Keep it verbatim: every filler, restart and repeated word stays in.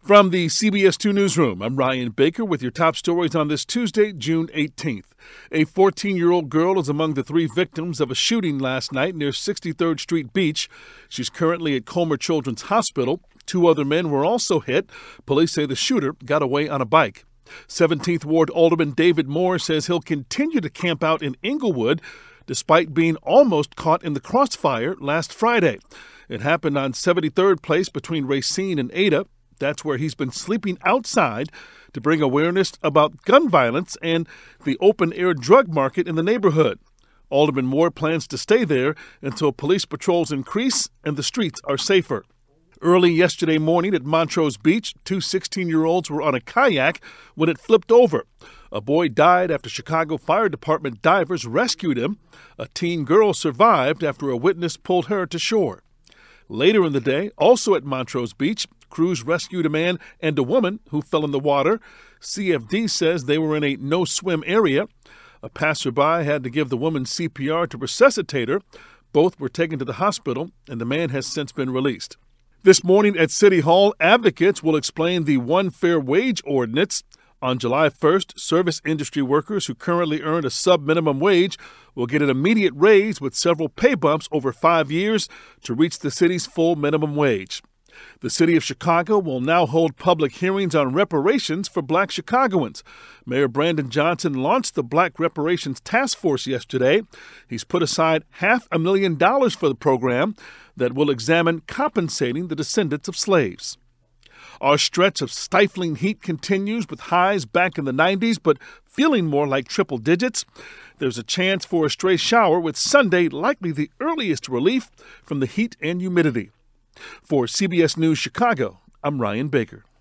From the C B S two Newsroom, I'm Ryan Baker with your top stories on this Tuesday, June eighteenth. A fourteen-year-old girl is among the three victims of a shooting last night near sixty-third Street Beach. She's currently at Comer Children's Hospital. Two other men were also hit. Police say the shooter got away on a bike. seventeenth Ward Alderman David Moore says he'll continue to camp out in Inglewood despite being almost caught in the crossfire last Friday. It happened on seventy-third Place between Racine and Ada. That's where he's been sleeping outside to bring awareness about gun violence and the open-air drug market in the neighborhood. Alderman Moore plans to stay there until police patrols increase and the streets are safer. Early yesterday morning at Montrose Beach, two sixteen-year-olds were on a kayak when it flipped over. A boy died after Chicago Fire Department divers rescued him. A teen girl survived after a witness pulled her to shore. Later in the day, also at Montrose Beach, crews rescued a man and a woman who fell in the water. C F D says they were in a no-swim area. A passerby had to give the woman C P R to resuscitate her. Both were taken to the hospital, and the man has since been released. This morning at City Hall, advocates will explain the One Fair Wage Ordinance. On July first, service industry workers who currently earn a sub-minimum wage will get an immediate raise with several pay bumps over five years to reach the city's full minimum wage. The city of Chicago will now hold public hearings on reparations for black Chicagoans. Mayor Brandon Johnson launched the Black Reparations Task Force yesterday. He's put aside half a million dollars for the program that will examine compensating the descendants of slaves. Our stretch of stifling heat continues with highs back in the nineties, but feeling more like triple digits. There's a chance for a stray shower, with Sunday likely the earliest relief from the heat and humidity. For C B S News Chicago, I'm Ryan Baker.